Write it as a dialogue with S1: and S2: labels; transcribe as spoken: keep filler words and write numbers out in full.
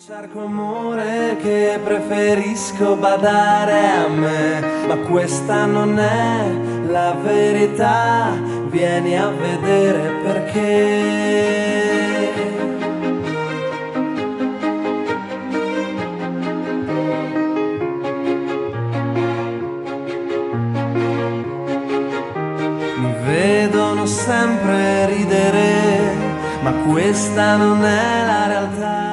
S1: Cerco amore che preferisco badare a me, ma questa non è la verità, vieni a vedere perché. Mi vedono sempre ridere, ma questa non è la realtà.